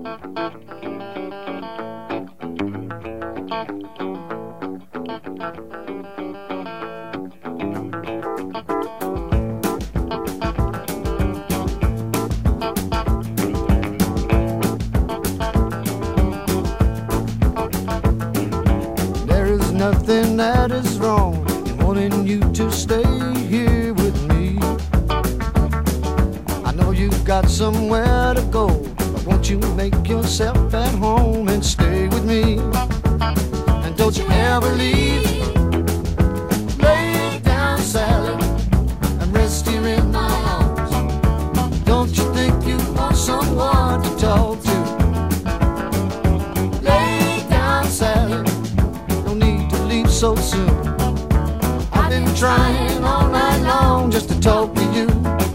Nothing that is wrong in wanting you to stay here with me. I know you've got somewhere to go, but won't you make yourself at home and stay with me? And don't you ever leave. Lay down, Sally, and rest here in my arms. Don't you think you want someone to talk to? Lay down, Sally, so soon. I've been trying all night long just to talk to you.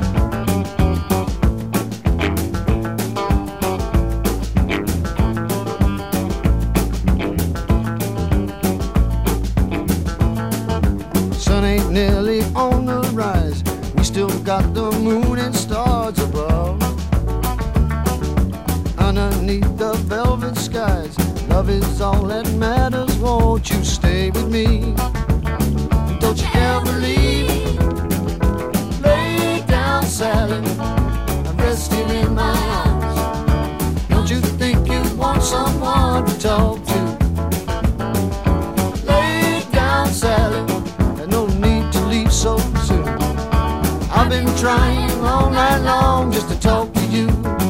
Sun ain't nearly on the rise. We still got the moon and stars above. Underneath the velvet skies, love is all that matters. Won't you stay with me? Don't you ever leave. Lay down, Sally, and rest here in my arms. Don't you think you want someone to talk to? Lay down, Sally, there's no need to leave so soon. I've been trying all night long just to talk to you.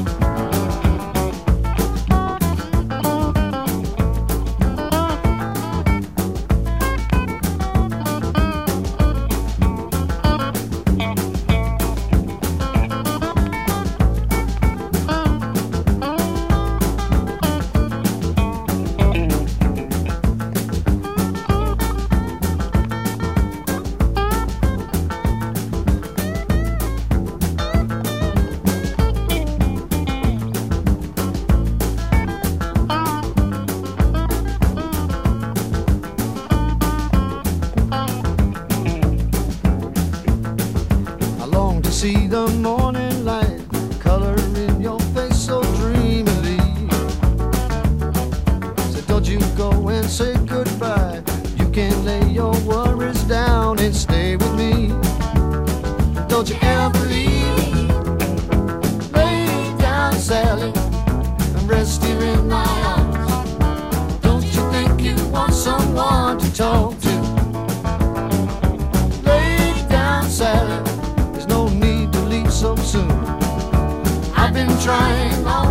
See the morning light color in your face so dreamily. So don't you go and say goodbye. You can lay your worries down and stay with me. Don't you ever leave. Lay down, Sally, and rest here in my arms. Don't you think you want someone to talk to? Lay down, Sally, so soon. I've been trying all